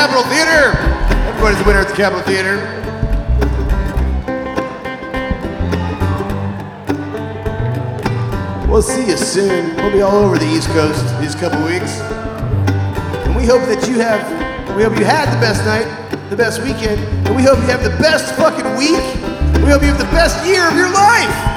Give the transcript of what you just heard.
Capitol Theater. Everybody's the winner at the Capitol Theater. We'll see you soon. We'll be all over the East Coast these couple weeks. And we hope that you had the best night, the best weekend, and we hope you have the best fucking week. We hope you have the best year of your life.